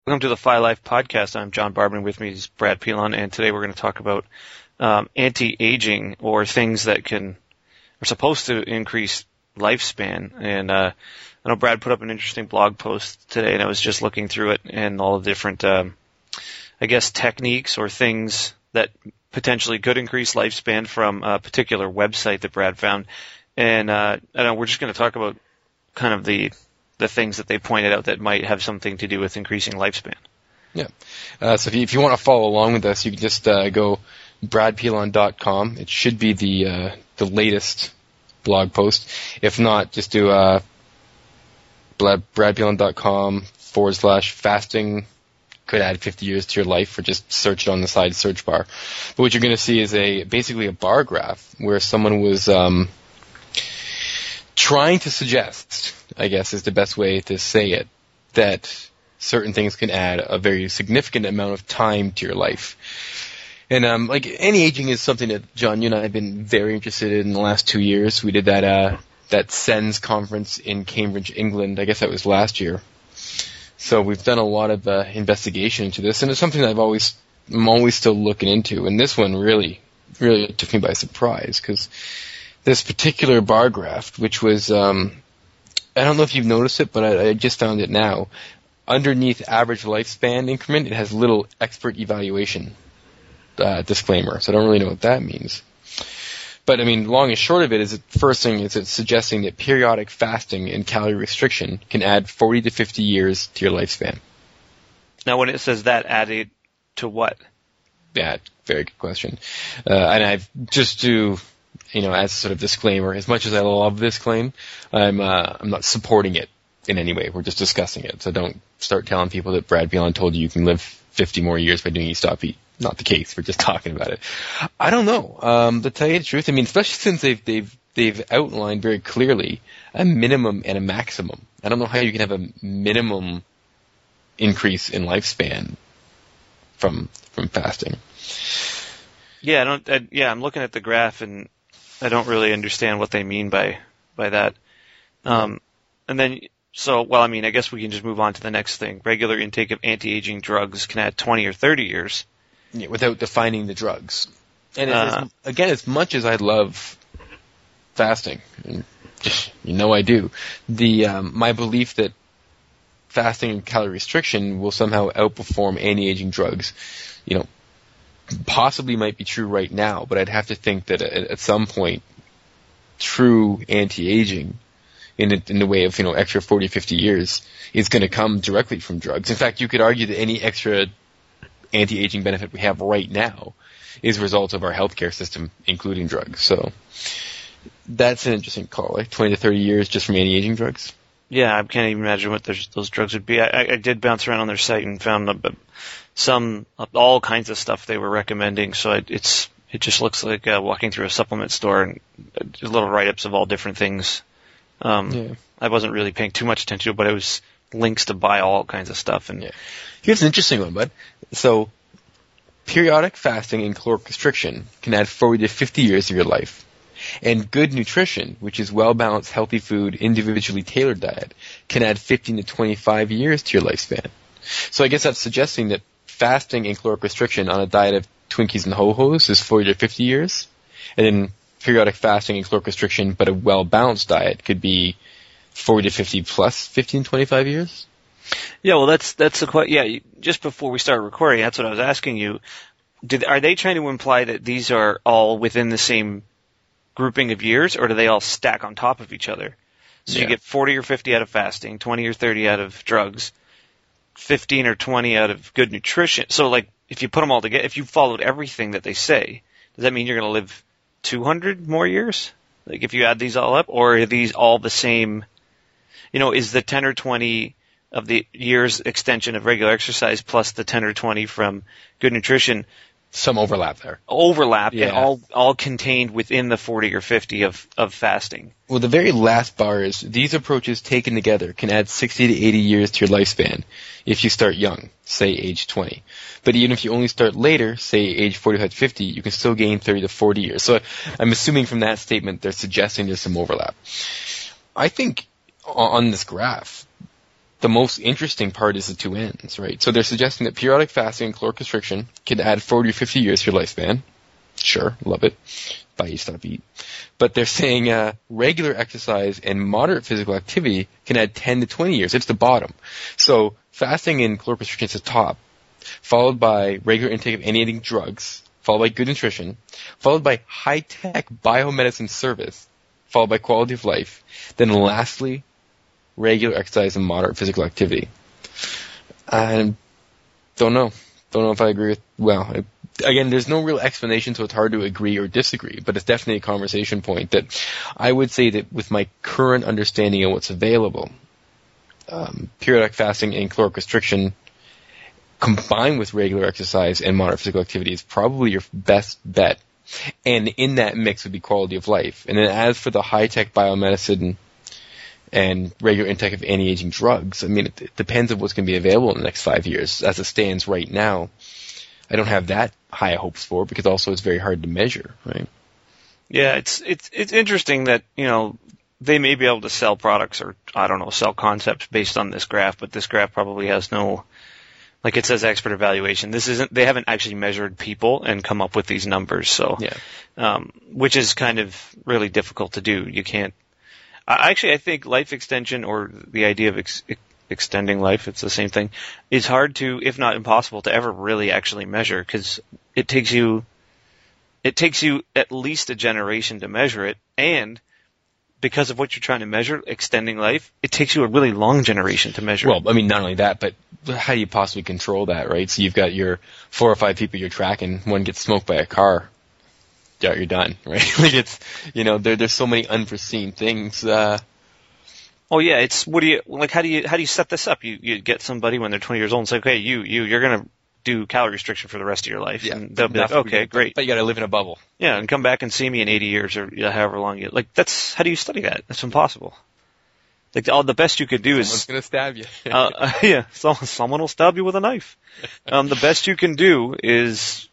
Welcome to the Phi Life podcast. I'm John Barban. With me is Brad Pilon, and today we're going to talk about anti-aging, or things that are supposed to increase lifespan. And I know Brad put up an interesting blog post today, and I was just looking through it and all the different, techniques or things that potentially could increase lifespan from a particular website that Brad found. And I know we're just going to talk about kind of the things that they pointed out that might have something to do with increasing lifespan. Yeah. So if you want to follow along with us, you can just go bradpilon.com. It should be the latest blog post. If not, just do bradpilon.com/fasting could add 50 years to your life, or just search it on the side search bar. But what you're going to see is basically a bar graph where someone was trying to suggest, I guess is the best way to say it, that certain things can add a very significant amount of time to your life. And anti-aging is something that, John, you and I have been very interested in the last 2 years. We did that SENS conference in Cambridge, England. I guess that was last year. So we've done a lot of investigation into this, and it's something that I'm always still looking into. And this one really took me by surprise, because this particular bar graph, which was, I don't know if you've noticed it, but I just found it now. Underneath average lifespan increment, it has little expert evaluation disclaimer. So I don't really know what that means. But I mean, long and short of it is, first thing is it's suggesting that periodic fasting and calorie restriction can add 40 to 50 years to your lifespan. Now, when it says that, added to what? Yeah, very good question. And I've just to, as sort of disclaimer, as much as I love this claim, I'm not supporting it in any way. We're just discussing it. So don't start telling people that Brad Pilon told you can live 50 more years by doing Eat Stop Eat. Not the case. We're just talking about it. I don't know. To tell you the truth, I mean, especially since they've outlined very clearly a minimum and a maximum. I don't know how you can have a minimum increase in lifespan from fasting. Yeah, I'm looking at the graph, and I don't really understand what they mean by that. And then, I guess we can just move on to the next thing. Regular intake of anti-aging drugs can add 20 or 30 years. Yeah, without defining the drugs. And as much as I love fasting, and I do, my belief that fasting and calorie restriction will somehow outperform anti-aging drugs, possibly might be true right now, but I'd have to think that at some point, true anti-aging in the way of, extra 40, 50 years is going to come directly from drugs. In fact, you could argue that any extra anti-aging benefit we have right now is a result of our healthcare system, including drugs. So that's an interesting call, 20 to 30 years just from anti-aging drugs. Yeah, I can't even imagine what those drugs would be. I did bounce around on their site and found all kinds of stuff they were recommending. So it just looks like walking through a supplement store and little write-ups of all different things. I wasn't really paying too much attention to it, but it was links to buy all kinds of stuff. And here's an interesting one, bud. So periodic fasting and caloric restriction can add 40 to 50 years of your life. And good nutrition, which is well-balanced, healthy food, individually tailored diet, can add 15 to 25 years to your lifespan. So I guess that's suggesting that fasting and caloric restriction on a diet of Twinkies and Ho-Hos is 40 to 50 years. And then periodic fasting and caloric restriction, but a well-balanced diet, could be 40 to 50 plus 15 to 25 years. Yeah, well, that's the question. Yeah, just before we started recording, that's what I was asking you. Are they trying to imply that these are all within the same grouping of years, or do they all stack on top of each other? So you get 40 or 50 out of fasting, 20 or 30 out of drugs, 15 or 20 out of good nutrition. So, if you put them all together, if you followed everything that they say, does that mean you're going to live 200 more years? If you add these all up, or are these all the same? Is the 10 or 20 of the years extension of regular exercise plus the 10 or 20 from good nutrition, some overlap there. And all contained within the 40 or 50 of fasting. Well, the very last bar is, these approaches taken together can add 60 to 80 years to your lifespan if you start young, say age 20. But even if you only start later, say age 45 to 50, you can still gain 30 to 40 years. So I'm assuming from that statement they're suggesting there's some overlap. I think on this graph, the most interesting part is the two ends, right? So they're suggesting that periodic fasting and caloric restriction can add 40 or 50 years to your lifespan. Sure, love it. Buy you stop eat. But they're saying regular exercise and moderate physical activity can add 10 to 20 years. It's the bottom. So fasting and caloric restriction is the top, followed by regular intake of any eating drugs, followed by good nutrition, followed by high-tech biomedicine service, followed by quality of life, then lastly, regular exercise and moderate physical activity. I don't know. Don't know if I agree with, well, again, there's no real explanation, so it's hard to agree or disagree, but it's definitely a conversation point that I would say that with my current understanding of what's available, periodic fasting and caloric restriction combined with regular exercise and moderate physical activity is probably your best bet. And in that mix would be quality of life. And then as for the high-tech biomedicine and regular intake of anti-aging drugs, I mean, it depends on what's going to be available in the next 5 years. As it stands right now, I don't have that high hopes for, because also it's very hard to measure, right? Yeah, it's interesting that, you know, they may be able to sell products or, I don't know, sell concepts based on this graph, but this graph probably has no, like it says expert evaluation. They haven't actually measured people and come up with these numbers, so, yeah. Which is kind of really difficult to do. You can't, I think life extension, or the idea of extending life, it's the same thing, is hard to, if not impossible, to ever really actually measure, because it takes you at least a generation to measure it, and because of what you're trying to measure, extending life, it takes you a really long generation to measure. Well, I mean, not only that, but how do you possibly control that, right? So you've got your 4 or 5 people you're tracking, one gets smoked by a car, yeah, you're done, right? Like it's, you know, there's so many unforeseen things. Oh yeah, it's, how do you set this up? You get somebody when they're 20 years old and say, okay, you're gonna do calorie restriction for the rest of your life. Yeah. And they'll be like, okay, great. But you gotta live in a bubble. Yeah, and come back and see me in 80 years or however long you, like, that's, how do you study that? That's impossible. Like, the best you could do Someone's gonna stab you. Yeah, someone will stab you with a knife. The best you can do is,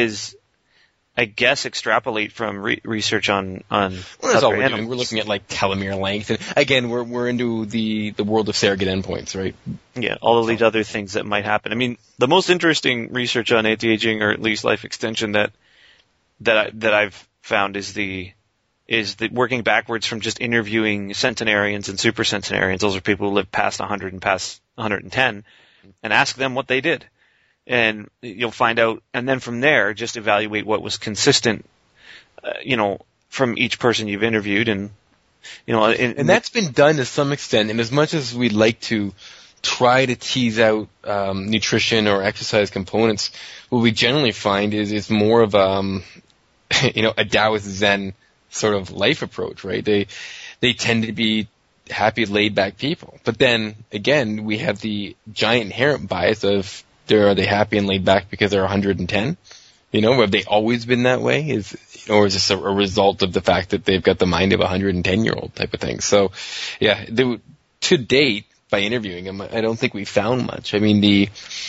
I guess, extrapolate from research on. Well, that's all we're doing. We're looking at like telomere length, and again, we're into the world of surrogate endpoints, right? Yeah, all of these other things that might happen. I mean, the most interesting research on anti-aging, or at least life extension, that I've found is the working backwards from just interviewing centenarians and super centenarians. Those are people who live past 100 and past 110, and ask them what they did. And you'll find out, and then from there, just evaluate what was consistent, from each person you've interviewed, and and that's been done to some extent. And as much as we'd like to try to tease out nutrition or exercise components, what we generally find is more of a Taoist Zen sort of life approach, right? They tend to be happy, laid back people, but then again, we have the giant inherent bias of, are they happy and laid back because they're 110? Have they always been that way? Or is this a result of the fact that they've got the mind of a 110-year-old type of thing? So, yeah, to date, by interviewing them, I don't think we found much. I mean, the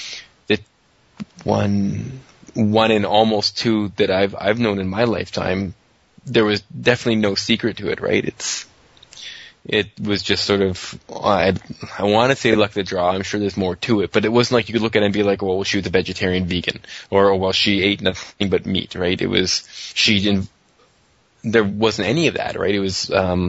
one in almost 2 that I've known in my lifetime, there was definitely no secret to it, right? It was just sort of, I want to say luck of the draw. I'm sure there's more to it, but it wasn't like you could look at it and be like, well, she was a vegetarian vegan, or well, she ate nothing but meat, right? It was, there wasn't any of that, right? It was,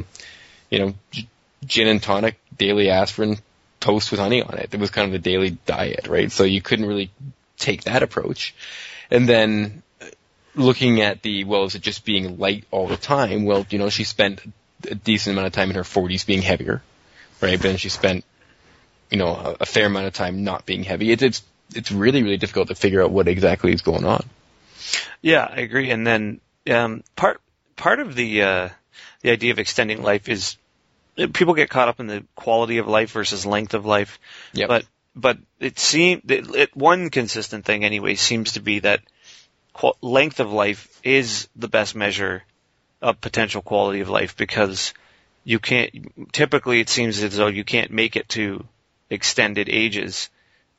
gin and tonic, daily aspirin, toast with honey on it. It was kind of a daily diet, right? So you couldn't really take that approach. And then looking at is it just being light all the time? Well, she spent a decent amount of time in her 40s being heavier, right? But then she spent, a fair amount of time not being heavy. It's really, really difficult to figure out what exactly is going on. Yeah, I agree. And then part of the idea of extending life is people get caught up in the quality of life versus length of life. Yep. But it seems one consistent thing anyway seems to be that length of life is the best measure of potential quality of life, because typically it seems as though you can't make it to extended ages,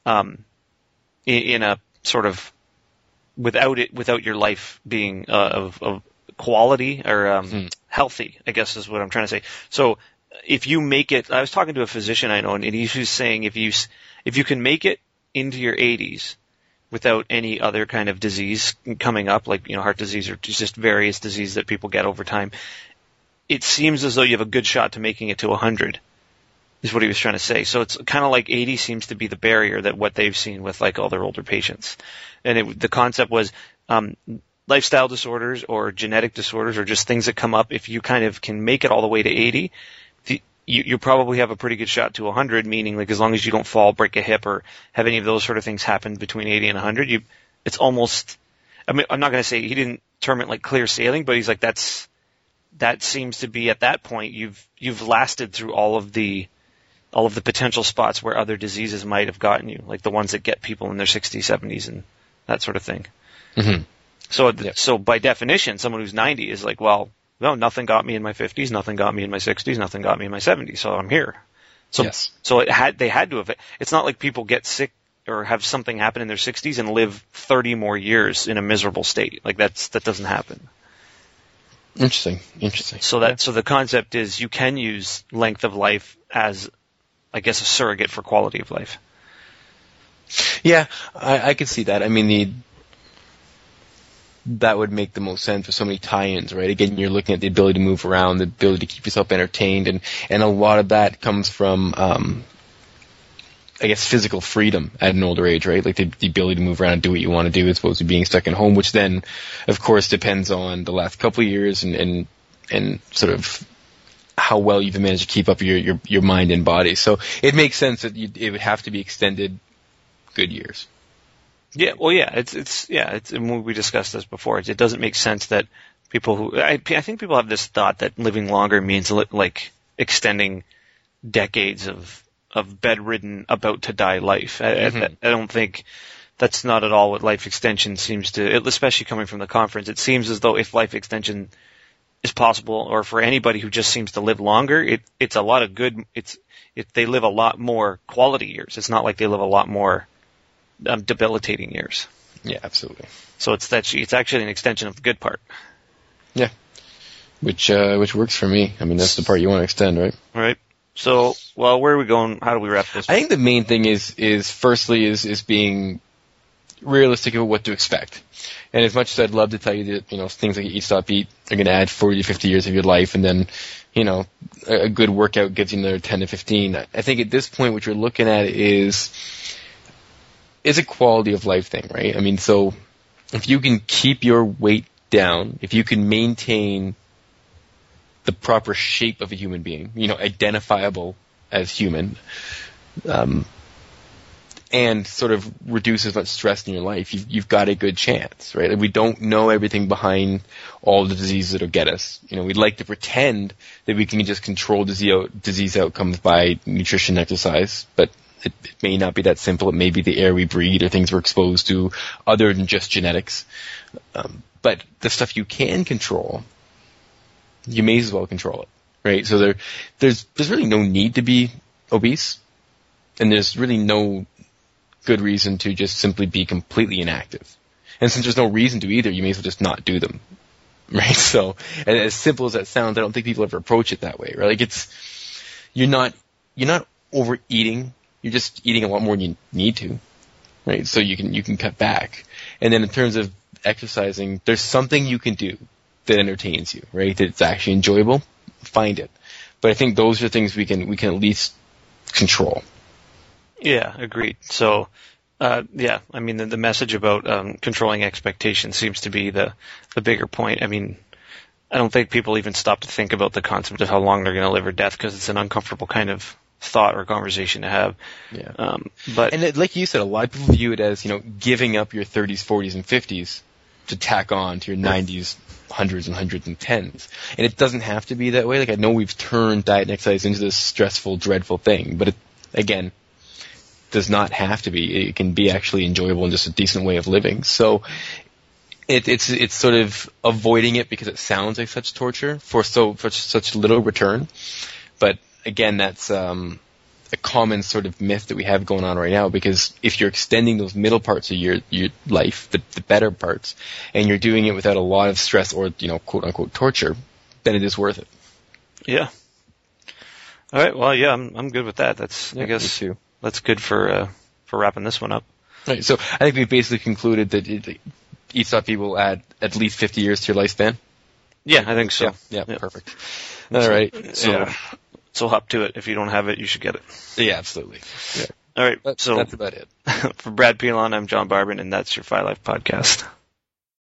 in a sort of, without your life being, of quality or, healthy, I guess is what I'm trying to say. So if you make it, I was talking to a physician I know, and he was saying if you can make it into your 80s without any other kind of disease coming up, like, heart disease or just various diseases that people get over time, it seems as though you have a good shot to making it to 100, is what he was trying to say. So it's kind of like 80 seems to be the barrier that what they've seen with like all their older patients. And the concept was, lifestyle disorders or genetic disorders or just things that come up, if you kind of can make it all the way to 80, you probably have a pretty good shot to 100, meaning like as long as you don't fall, break a hip, or have any of those sort of things happen between 80 and 100, it's almost, I mean, I'm not going to say he didn't term it like clear sailing, but he's like, that seems to be at that point, you've lasted through all of the potential spots where other diseases might have gotten you, like the ones that get people in their 60s, 70s, and that sort of thing. Mm-hmm. So by definition, someone who's 90 is like, well, no, nothing got me in my 50s, nothing got me in my 60s, nothing got me in my 70s, so I'm here. So, yes. So they had to have, it's not like people get sick or have something happen in their 60s and live 30 more years in a miserable state. Like that doesn't happen. Interesting. So the concept is you can use length of life as, I guess, a surrogate for quality of life. Yeah, I could see that. I mean, that would make the most sense for so many tie-ins, right? Again, you're looking at the ability to move around, the ability to keep yourself entertained, and a lot of that comes from, I guess, physical freedom at an older age, right? Like the ability to move around and do what you want to do as opposed to being stuck at home, which then, of course, depends on the last couple of years and sort of how well you've managed to keep up your mind and body. So it makes sense that it would have to be extended good years. Yeah, well, yeah, it's and we discussed this before. It doesn't make sense that people I think people have this thought that living longer means like extending decades of bedridden, about to die life. I don't think that's not at all what life extension seems to, especially coming from the conference. It seems as though if life extension is possible, or for anybody who just seems to live longer, it's a lot of good. They live a lot more quality years. It's not like they live a lot more debilitating years. Yeah, absolutely. So it's actually an extension of the good part. Yeah, which works for me. I mean, that's the part you want to extend, right? Right. So, well, where are we going? How do we wrap this? I think the main thing is firstly being realistic about what to expect. And as much as I'd love to tell you that, things like Eat Stop Eat are going to add 40 to 50 years of your life, and then, a good workout gives you another 10 to 15. I think at this point what you're looking at is a quality of life thing, right? I mean, so if you can keep your weight down, if you can maintain the proper shape of a human being, identifiable as human, and sort of reduce as much stress in your life, you've got a good chance, right? Like, we don't know everything behind all the diseases that'll get us. We'd like to pretend that we can just control disease outcomes by nutrition and exercise, but it may not be that simple. It may be the air we breathe or things we're exposed to other than just genetics. But the stuff you can control, you may as well control it, right? So there's really no need to be obese, and there's really no good reason to just simply be completely inactive. And since there's no reason to either, you may as well just not do them, right? So, and as simple as that sounds, I don't think people ever approach it that way, right? Like you're not overeating, you're just eating a lot more than you need to, right? So you can cut back. And then in terms of exercising, there's something you can do that entertains you, right? That it's actually enjoyable. Find it. But I think those are things we can at least control. Yeah, agreed. So, I mean, the message about controlling expectations seems to be the bigger point. I mean, I don't think people even stop to think about the concept of how long they're going to live or death, because it's an uncomfortable kind of thought or conversation to have. Yeah. And like you said, a lot of people view it as, giving up your 30s, 40s, and 50s to tack on to your 90s, 100s, and 10s. And it doesn't have to be that way. Like, I know we've turned diet and exercise into this stressful, dreadful thing, but again, does not have to be. It can be actually enjoyable and just a decent way of living. So it's sort of avoiding it because it sounds like such torture for such little return. But again, that's a common sort of myth that we have going on right now, because if you're extending those middle parts of your life, the better parts, and you're doing it without a lot of stress or, quote unquote torture, then it is worth it. Yeah. All right. Well, yeah, I'm good with that. That's Yeah, I guess me too. that's good for wrapping this one up. Right, so I think we basically concluded that ESOP will add at least 50 years to your lifespan. Yeah, I think so. Yeah, perfect. All right. So hop to it. If you don't have it, you should get it. Yeah, absolutely. Yeah. All right. That's about it. For Brad Pilon, I'm John Barbin, and that's your Phi Life podcast.